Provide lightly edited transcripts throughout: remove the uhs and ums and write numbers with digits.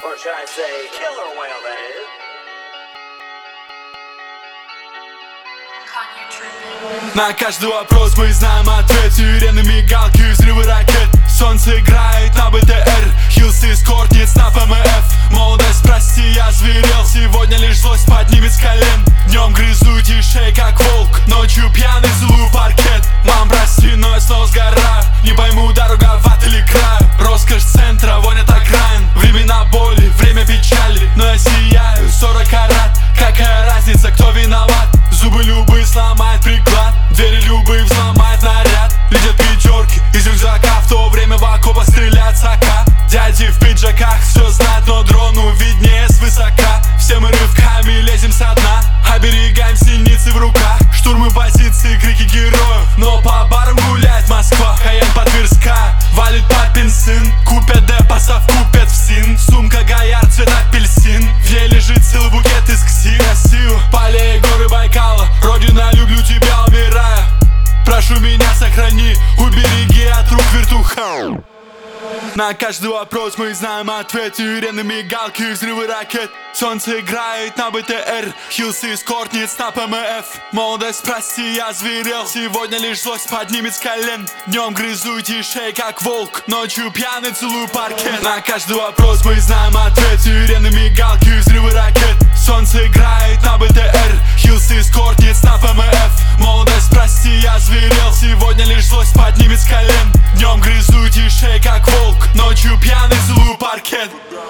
Or should I say killer whale, that is. На каждый вопрос мы знаем ответ. Сирены, мигалки, взрывы ракет. Солнце играет на БТР, Хиллсы, эскорт, нет снапа МФ. Молодость, прости, я зверел. Сегодня лишь злость поднимет с колен. Днем грызу тишей, как волк. Ночью пьяный целую паркет. Мам, прости, но я снова сгораю. Не пойму, дорога в ад или краю. Роскошь центра, вонят окраин. Времена боли, время печали. Но я сияю, 40 карат. Какая разница, кто виноват? Зубы любые сломает приклад. Двери любые взломает наряд. Летят пятерки из рюкзака. В то время в окопах стреляют сока. Дяди в пиджаках все знают, но дрону виднее свысока. Все мы рывками лезем со дна. Оберегаем синицы в руках. Штурмы позиции, крики героев. Но по барам гуляет Москва. Каян по Тверская, валит папин сын. Купят депосов, купят в СИН. Сумка Гояр, цвет апельсин. В ней лежит целый букет из ксив. Красиво, полей, горы Байкала. Родина, люблю тебя, умирая. Прошу меня, сохрани, убереги от рук вертуха. На каждый вопрос мы знаем ответ. Сирены, мигалки, взрывы ракет. Солнце играет на БТР, Хиллсы, эскорт, нет снапа МФ. Молодость, прости, я зверел. Сегодня лишь злость поднимет с колен. Днем грызу тишей, как волк. Ночью пьяный целую паркет. На каждый вопрос мы знаем ответ. Сирены, мигалки, взрывы ракет. Солнце играет на БТР, Хиллсы, эскорт, нет снапа МФ. Молодость, прости, я зверел. Сегодня лишь злость поднимет с колен. Днем грызу тишей, как волк. Ночью пьяный целую паркет.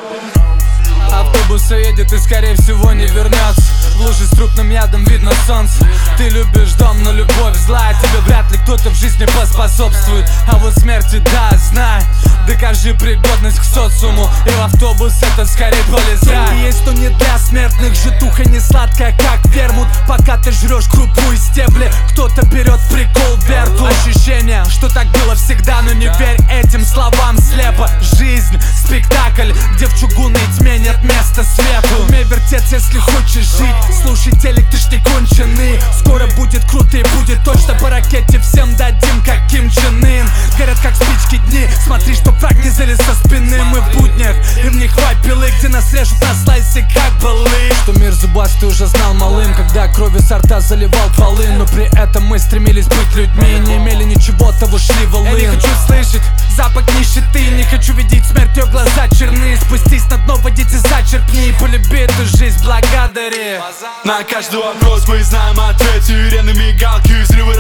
Автобус уедет и скорее всего не вернется. В луже с трупным ядом видно солнце. Ты любишь дом, но любовь злая. Тебе вряд ли кто-то в жизни поспособствует. А вот смерти, да, знай. Докажи пригодность к социуму, и в автобус этот скорее полезай. Есть что не для смертных, житуха не сладкая, как вермут. Пока ты жрешь крупу и стебли, кто-то берет прикол Берту. Ощущение, что так было всегда, но не верь этим словам слепо. Жизнь, спектакль, где в чугунной тьме нет места свету. Умей вертеться, если хочешь жить. Слушай телек, ты ж не конченый. Скоро будет круто и будет точно по ракете. Всем дадим, как Ким Чен Ын. Горят как спички дни, смотри, чтоб враг не залез со спины. Мы в буднях, и в них пилы, где нас режут на слайсе, как былы. Что мир зубастый уже знал малым, когда кровью со рта заливал полы. Но при этом мы стремились быть людьми, не имели ничего, того шли волын. Я не хочу слышать запах нищеты, не хочу видеть смерть, ее глаза черны. Спустись на дно, водите, зачерпни, полюби эту жизнь, благодари. На каждый вопрос мы знаем ответ. Сирены, мигалки, взрывы